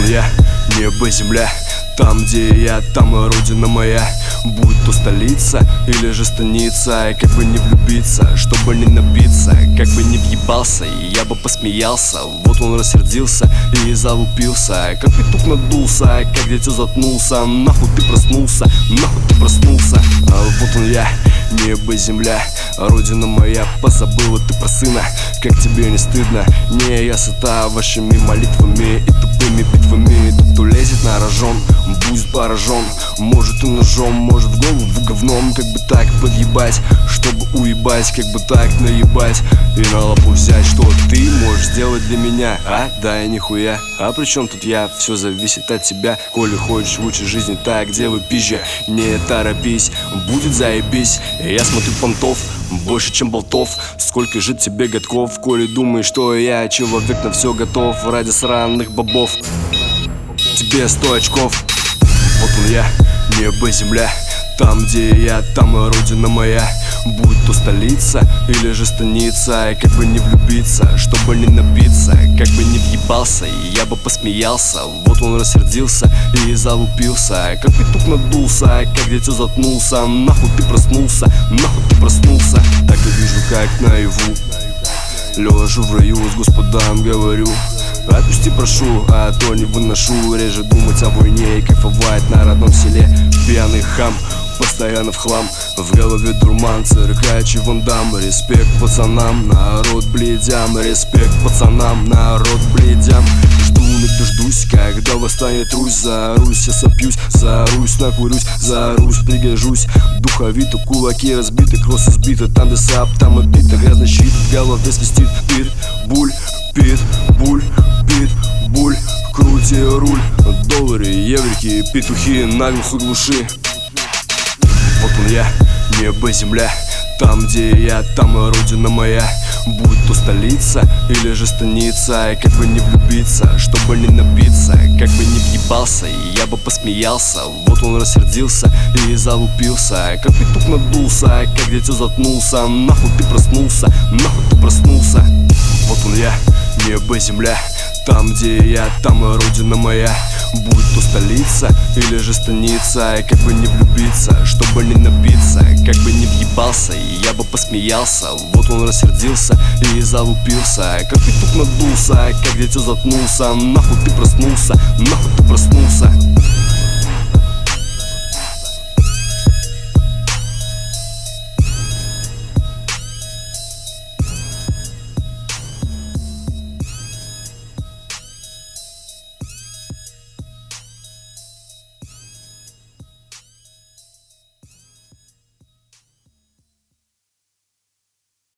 он я, небо, земля. Там, где я, там и родина моя. Будь то столица или же станица. Как бы не влюбиться, чтобы не напиться, как бы не въебался, и я бы посмеялся. Вот он рассердился и залупился, как петух надулся, как дитё заткнулся. Нахуй ты проснулся, нахуй ты проснулся. А вот он я, небо, земля. Родина моя, позабыла ты про сына. Как тебе не стыдно? Не, я сыта вашими молитвами и тупыми битвами. Тот, кто лезет на рожон, будет поражен. Может и ножом, может в голову говном. Как бы так подъебать, чтобы уебать, как бы так наебать и на лапу взять. Что ты можешь сделать для меня, а? Да и нихуя. А при чем тут я? Все зависит от тебя. Коли хочешь лучшей жизни, так делай пизже. Не торопись, будет заебись. Я смотрю понтов больше, чем болтов. Сколько жить тебе годков, коли думаешь, что я человек на все готов ради сраных бобов. Тебе 100 очков. Вот он я, небо, земля. Там, где я, там и родина моя. Будь то столица или же станица. Как бы не влюбиться, чтобы не напиться, как бы не въебался, и я бы посмеялся. Вот он рассердился и залупился, как петух надулся, как дитё заткнулся. Нахуй ты проснулся, нахуй ты проснулся. Так я вижу, как наяву лежу в раю, с Господом говорю: отпусти, прошу, а то не выношу. Реже думать о войне и кайфовать на родном селе. Пьяный хам, постоянно в хлам, в голове дурман, циркач и вандам. Респект пацанам, народ бледям. Респект пацанам, народ бледям. Жду, не дождусь, когда восстанет Русь. За Русь я сопьюсь, за Русь накурюсь, за Русь пригожусь. Духовито, кулаки разбиты, кроссы сбиты. Там где сап, там и бита, грязный щит в голове свистит. Питбуль, питбуль, питбуль. Крути руль, доллары, еврики, петухи наглухо глуши. Вот он я, небо, земля. Там, где я, там и родина моя. Будь то столица или же станица. Как бы не влюбиться, чтобы не напиться, как бы не въебался, и я бы посмеялся. Вот он рассердился и залупился, как петух надулся, как дитё заткнулся. Нахуй ты проснулся, нахуй ты проснулся. Вот он я, небо, земля. Там, где я, там и родина моя. Будь то столица или же станица. Как бы не влюбиться, чтобы не напиться, как бы не въебался, и я бы посмеялся. Вот он рассердился и залупился, как петух надулся, как дитё заткнулся. Нахуй ты проснулся, нахуй ты проснулся.